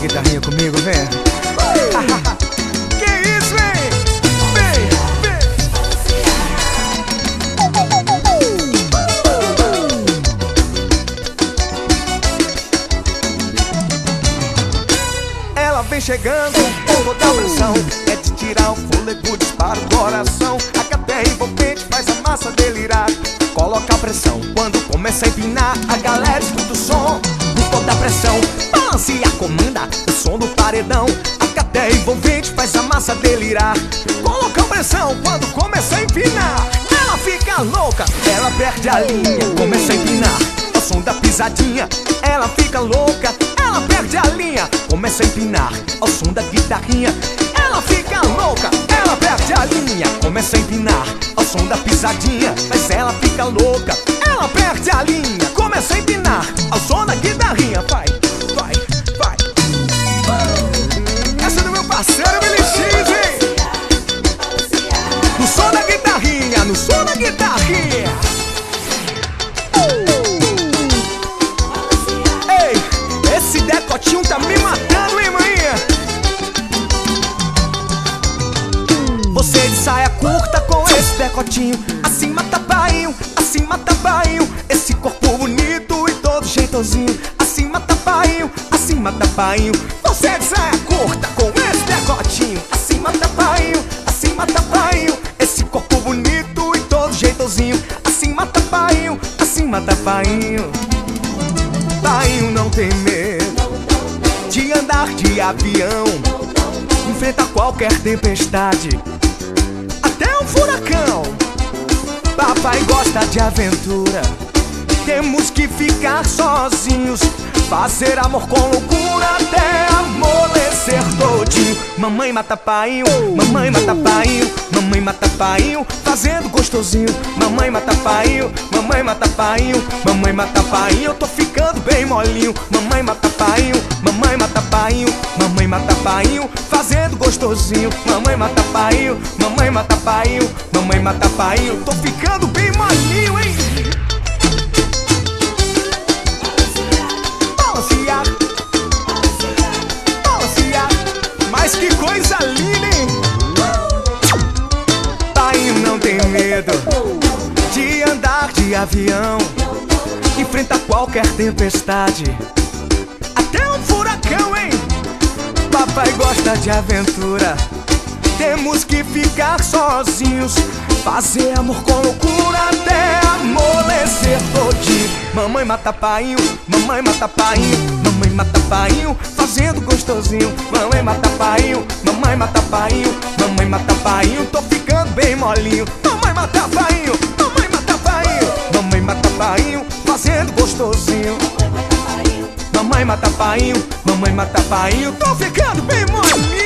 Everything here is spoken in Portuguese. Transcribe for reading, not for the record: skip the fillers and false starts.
guitarrinha comigo, vem. Que isso, vem! Vem! Ela vem chegando com toda a pressão, é de tirar o fôlego, dispara o coração. A cadeia envolvente faz a massa delirar. Coloca a pressão quando começa a empinar. A galera escuta o som com toda a pressão. Balanceia, comanda o som do paredão. A cadeia envolvente faz a massa delirar. Coloca a pressão quando começa a empinar. Ela fica louca, ela perde a linha, começa a empinar ao som da pisadinha. Ela fica louca, ela perde a linha, começa a empinar ao som da guitarrinha. Ela fica louca, ela perde a linha, começa a empinar ao som da pisadinha. Mas ela fica louca, ela perde a linha, começa a empinar ao som da guitarrinha. Vai, vai, vai. Essa é do meu parceiro Billy X, hein? No som da guitarrinha, no som da guitarrinha. Ei, esse decotinho tá me matando, hein, maninha? Você de saia curta com esse decotinho, assim mata bainho, assim mata bainho. Esse corpo bonito e todo jeitosinho, assim mata bainho, assim mata bainho. Você de saia curta com esse decotinho, assim mata bainho, assim mata bainho. Esse corpo bonito e todo jeitosinho, assim mata bainho, assim mata bainho. Bainho não tem medo de andar de avião, enfrenta qualquer tempestade, até um furacão. Papai gosta de aventura, temos que ficar sozinhos, fazer amor com loucura até amolecer todinho. Mamãe mata painho, mamãe mata painho, mamãe mata painho, fazendo gostosinho. Mamãe mata painho, mamãe mata painho, mamãe mata painho, eu tô ficando bem molinho. Mamãe mata painho, mamãe mata painho, mamãe mata painho, fazendo gostosinho. Mamãe mata painho, mamãe mata painho, mamãe mata painho, eu tô ficando bem molinho, hein? Balancear, balancear, mas que coisa linda, hein? Painho não tem medo de andar de avião, enfrenta qualquer tempestade, até um furacão, hein? Papai gosta de aventura, temos que ficar sozinhos, fazer amor com loucura até amolecer todinho. Mamãe mata painho, mamãe mata painho, mamãe mata painho, fazendo gostosinho. Mamãe mata painho, mamãe mata painho, mamãe mata painho, tô ficando bem molinho. Mamãe mata painho, mamãe mata painho, mamãe mata painho, fazendo gostosinho. Mamãe mata painho, mamãe mata painho, tô ficando bem molinho.